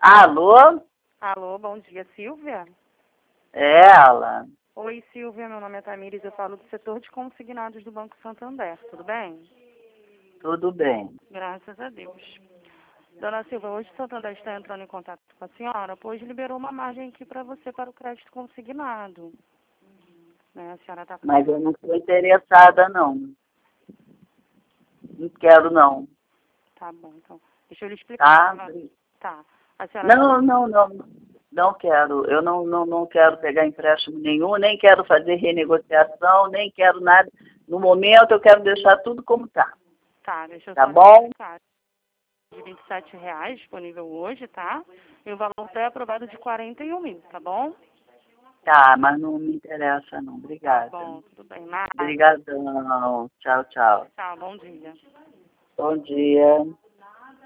Alô? Alô, bom dia, Silvia? É ela. Oi, Silvia, meu nome é Tamires, eu falo do setor de consignados do Banco Santander, tudo bem? Tudo bem. Graças a Deus. Dona Silvia, hoje o Santander está entrando em contato com a senhora, pois liberou uma margem aqui para você para o crédito consignado. Né? A senhora está Mas eu não estou interessada, não. Não quero, não. Tá bom, então. Deixa eu lhe Tá? explicar. Tá. A senhora tá... Não. Não quero. Eu não quero pegar empréstimo nenhum, nem quero fazer renegociação, nem quero nada. No momento, eu quero deixar tudo como está. Tá, deixa eu Tá só bom? explicar. De R$ 27 disponível hoje, tá? E o valor pré-aprovado de 41 mil, tá bom? Tá, mas não me interessa, não. Tá Obrigada. bom, tudo bem. Nada. Obrigadão. Tchau, tchau. Tá, bom dia. Bom dia.